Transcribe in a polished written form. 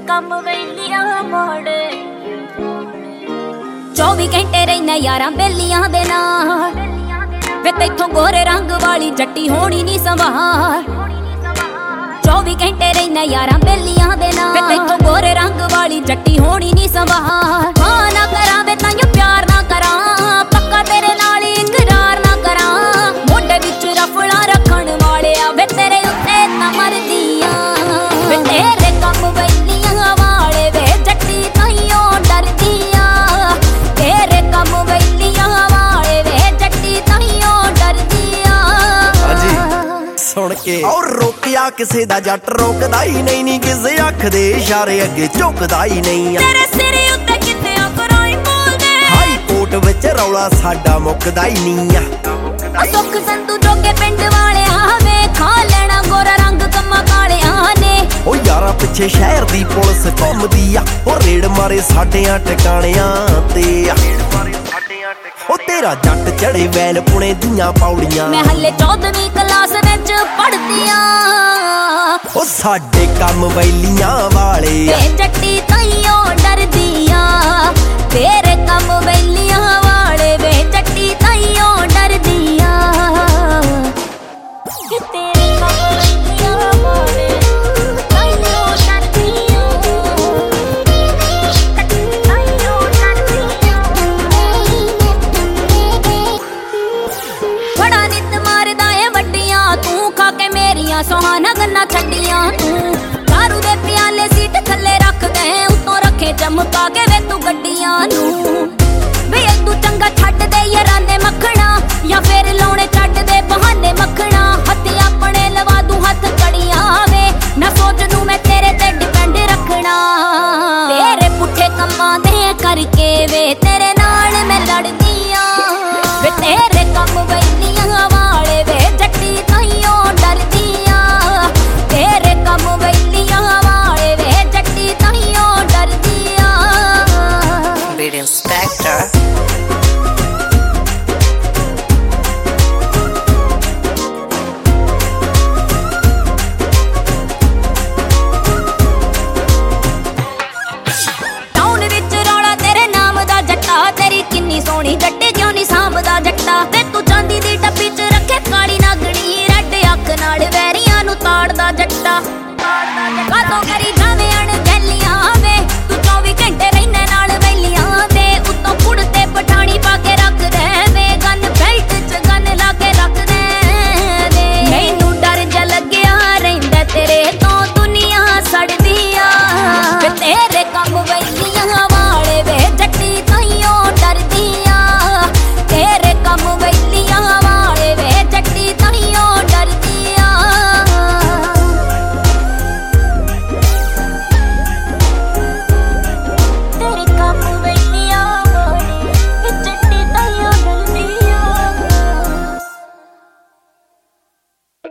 ਕੰਮ ਵੇਲੀਆਂ ਮੋੜ 24 ਘੰਟੇ ਰਹਿਣਾ ਯਾਰਾਂ ਬੇਲੀਆਂ ਦੇ ਨਾਲ ਵੇ ਤੈਥੋਂ ਗੋਰੇ ਰੰਗ ਵਾਲੀ ਜੱਟੀ ਹੋਣੀ ਨੀ ਸੰਭਾਲ 24 ਘੰਟੇ ਰਹਿਣਾ ਯਾਰਾਂ ਬੇਲੀਆਂ ਦੇ ਨਾਲ ਵੇ ਤੈਥੋਂ ਗੋਰੇ ਰੰਗ ਵਾਲੀ ਜੱਟੀ ਹੋਣੀ ਨੀ ਸੰਭਾਲ ਹਾਂ ਨਾ ਕਰਾਂ ਵੇ ਤਾਈਓ ਪਿਆਰ ਨਾ ਕਰਾਂ ਪੱਕਾ ਤੇਰੇ ਨਾਲ ਇਕਰਾਰ ਨਾ ਕਰਾਂ ਮੋਢੇ ਵਿੱਚ ਰਫਲਾ ਰੱਖਣ ਵਾਲਿਆ ਵੇ ਤੇਰੇ ਉੱਤੇ ਤਾਂ ਮਰਦੀਆਂ ਵੇ ਤੇਰੇ ਕੰਮ ਵੇਲੀਆਂ ਵਾਲੇ ਵੇ ਜੱਟੀ ਤਾਈਓ ਡਰਦੀਆਂ ਤੇਰੇ ਕੰਮ ਵੇਲੀਆਂ ਵਾਲੇ ਵੇ ਜੱਟੀ ਤਾਈਓ ਡਰਦੀਆਂ ਸੁਣ ਕੇ ਔਰ ਰੋਕਿਆ ਕਿਸੇ ਦਾ ਜੱਟ ਰੋਕਦਾ ਹੀ ਨਹੀਂ ਕਿਸੇ ਅੱਖ ਦੇ ਇਸ਼ਾਰੇ ਅੱਗੇ ਝੁਕਦਾ ਹੀ ਨਹੀਂ ਤੇਰੇ ਸਿਰੇ ਉੱਤੇ ਕਿਤੇ ਕਰਾਈ ਬੋਲਦੇ ਹਾਈ ਕੋਰਟ ਵਿੱਚ ਰੌਲਾ ਸਾਡਾ ਮੁੱਕਦਾ ਹੀ ਨਹੀਂ ਆ ਸੁੱਖ ਸੰਤੂ ਜੋਗੇ ਪਿੰਡ ਵਾਲਿਆਂ ਵੇ ਖਾ ਲੈਣਾ ਗੋਰਾ ਰੰਗ ਕੰਮਾਂ ਕਾਲਿਆਂ ਨੇ ਉਹ ਯਾਰਾਂ ਪਿੱਛੇ ਸ਼ਹਿਰ ਦੀ ਪੁਲਿਸ ਘੁੰਮਦੀ ਆ ਉਹ ਰੇਡ ਮਾਰੇ ਸਾਡਿਆਂ ਟਿਕਾਣਿਆਂ ਤੇ ਆ ਉਹ ਤੇਰਾ ਜੱਟ ਚੜੇ ਵੈਲ ਪੁਣੇ ਦੀਆਂ ਪੌੜੀਆਂ ਮੈਂ ਹੱਲੇ 14ਵੀਂ ਕਲਾਸ ਵਿੱਚ ਪੜ੍ਹਦੀ ਆਂ ਉਹ ਸਾਡੇ ਕੰਮ ਵੈਲੀਆਂ ਵਾਲੇ ਵੇ ਜੱਟੀ ਤਾਈਓ ਡਰਦੀਆਂ ਤੇਰੇ ਕੰਮ ਵੈਲੀਆਂ ਵਾਲੇ ਵੇ ਜੱਟੀ ਤਾਈਓ ਡਰਦੀਆਂ ਕਿ ਤੇਰੇ ਕੰਮ ਵੈਲੀਆਂ ਵਾਲੇ ਤਾਈਓ ਡਰਦੀਆਂ ਤਾਈਓ ਡਰਦੀਆਂ ਬੜਾ ਨਿੱਤ ਮਾਰਦਾ ਏ ਵੱਡੀਆਂ ਤੂੰ ਖਾ ਕੇ ਮੇਰੀਆਂ ਸੁਹਾਣਾ ਗੱਲਾਂ ਛੱਡੀਆਂ ਤੂੰ ਦਾਰੂ ਦੇ ਪਿਆਲੇ ਸੀਟ ਥੱਲੇ ਰੱਖਦੇ ਉੱਤੋਂ ਰੱਖੇ ਚਮਕਾ ਕੇ ਵੇ ਤੂੰ ਗੱਡੀਆਂ ਨੂੰ ਵੇ ਤੂੰ ਚੰਗਾ ਛੱਡ ਦੇ ਯਾਰਾਂ ਦੇ ਮੱਖਣਾ ਜਾਂ ਫੇਰ ਲਾਉਣੇ